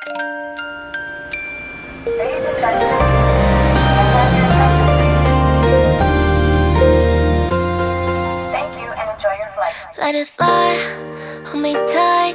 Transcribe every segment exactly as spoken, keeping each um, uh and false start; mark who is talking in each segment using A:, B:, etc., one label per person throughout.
A: Ladies and gentlemen, can I have your attention, please? Thank you and enjoy your flight.
B: Let it fly, hold me tight.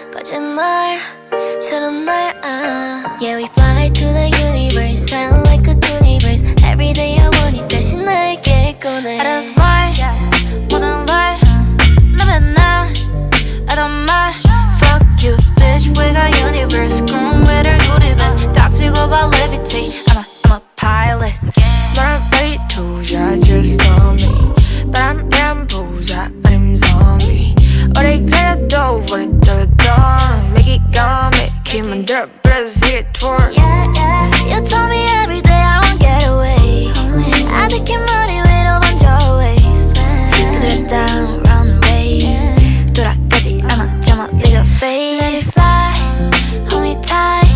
B: 거짓말처럼 날 아. Yeah, we fly to the universe, sound like a universe. Every day I want it, 대신 날개를 꺼내. Let it fly, 모든 lie. 너 맨날 I don't mind. Fuck you, bitch, we got universe. 꿈위를 누리면 닥치고 봐, levitate. I'm a, I'm a pilot.
C: But I'm ready to judge on me. But I'm in 보자 아님 zombie. 어디 그래도 우리 뜯어 Make it gone, make it 만들어 Press it toward
B: Yeah, yeah. You told me every day I won't get away. 아득히 머리 위로 번져 waves. 두드려 down runway. 돌아가지 않아 저 멀리가 fade. Let it fly, hold me tight.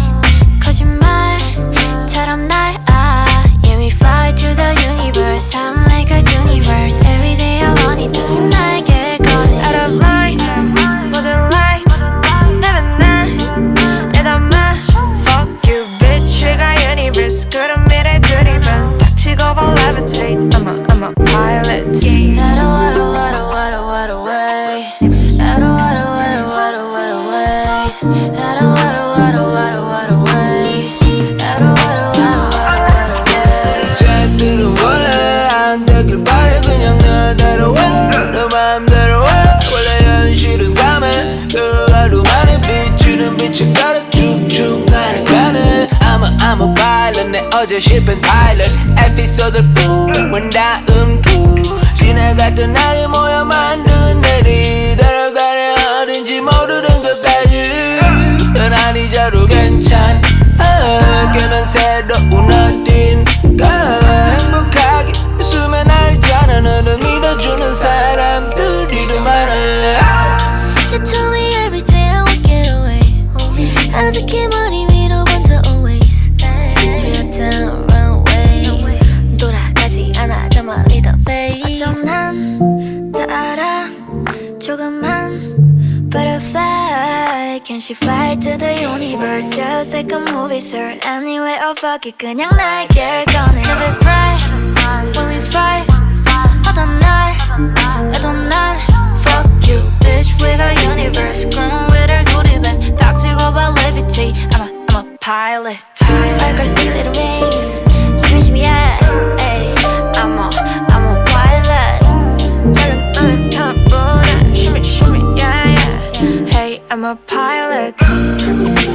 B: 거짓말처럼 날 아. Yeah, we fly to the universe. I'm like a universe. Every day I want it 다시 날개를 꺼내.
C: Out of line, 모든 light 내 맨날 내다만 Fuck you bitch we got universe 그런 미래 들이면 닥치고 봐 levitate I'm a, I'm a pilot
B: Out of water, water, water, water way. Out of water, water, water, water way. Out of water, water, water, water way. Out of water, water, water, water way.
D: 쟤들은 원래 안 되길 바래 그냥 너대로 해너 맘대로 해 원래 현실은 감해 그 하루만에 비추는 빛을 따라 쭉쭉 나는 가네 I'm a, I'm a pilot 내 어제 실패한 pilot 에피소드를 뿜은 다음 두 지나갔던 날이 모여 만든 내일이 들어가려 어딘지 모르는 것까지 난 이자로 괜찮아 깨면 새로운 어딘가 행복하게 웃으면 알잖아 너를 믿어주는 사람들이 더 많아
B: You tell me every day I won't get away. 아득히 머리 위로 번져 always. Tear down runway. 돌아가지 않아 저 멀리 더 fade. 어쩜 난다 알아 조금만 butterfly. Can she fly to the universe just like a movie star? Anyway, oh fuck it 그냥 날개를 꺼내. Never cry when we fight. 어떤 날 해도 난 fuck you bitch we got universe 꿈위를 누리면 닥치고 봐 levitate. I'm a, I'm a pilot. Fly across the little waves. 심심이야 ay.
C: I'm a, I'm a pilot 작은 너를 펴보내 Shimmy shimmy yeah yeah Hey I'm a pilot